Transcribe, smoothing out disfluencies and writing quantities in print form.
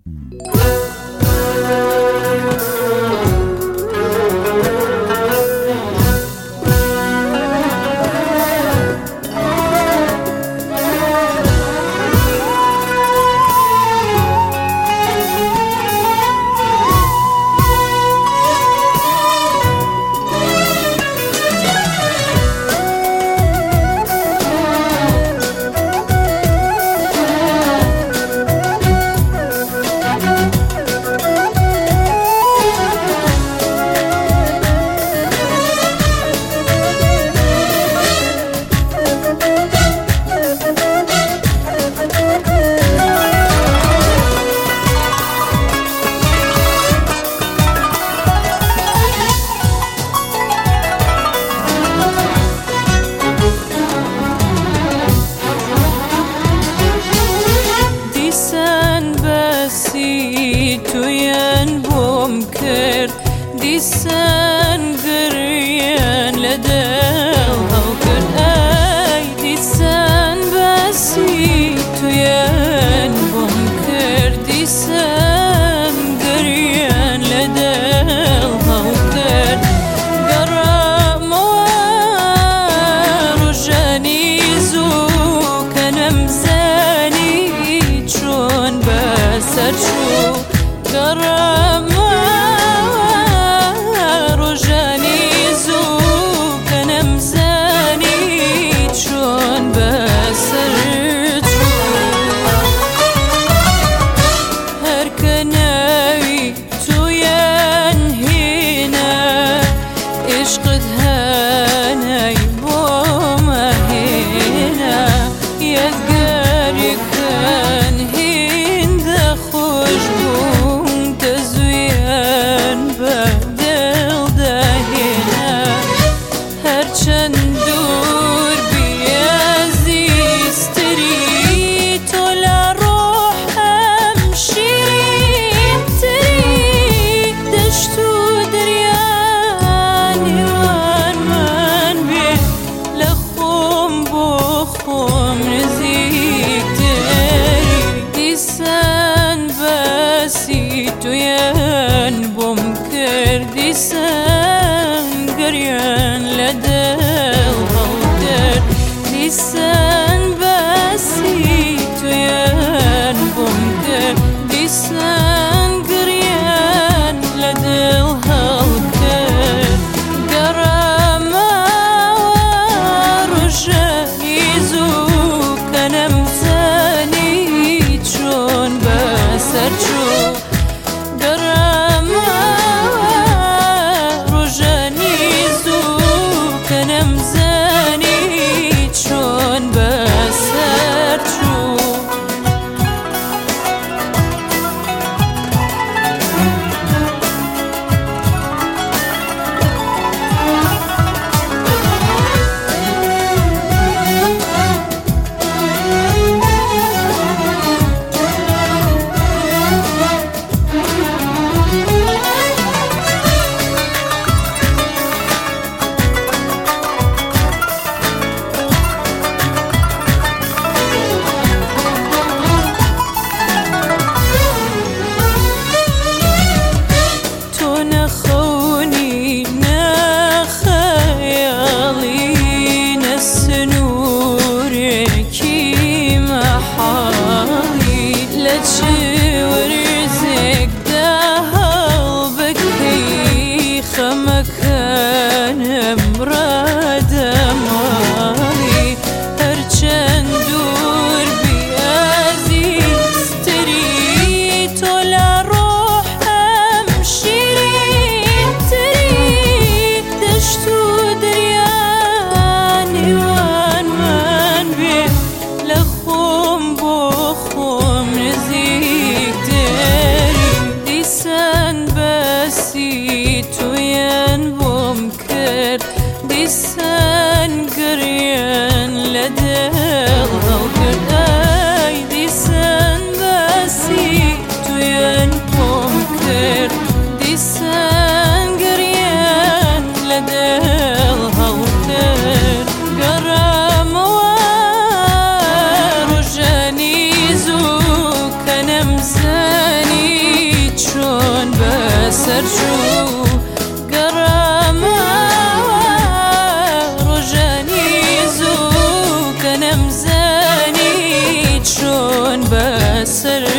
تویان بوم کرد دیسان گریان لدل هاو کرد ای دیسان باسی تویان بوم کرد دیسان گریان لدل هاو کرد گرام و روشانی زو کنم زنی چون بسر شو گرام روشانی زو کنم زنی چون بسر شو هر کنوی تویان هینا عشقت هنای بوم هینا یادگاری کن هند خوش بوم تزویان بدل دهینا هرچند دور بیازیستری تو لروحم شیرین تری دشتو دریانی وان من بی لخوم بخوم نزیک تری دیسان باسی تویان بوم کردی سن گریان لدل هاودر دیسان باسی تویان بوم کردی سن گریان لدل هاودر گرام روشانی زو کنم زنی چون بسر شو گرام روشانی زو کنم زنی چون بسر شو چون بسر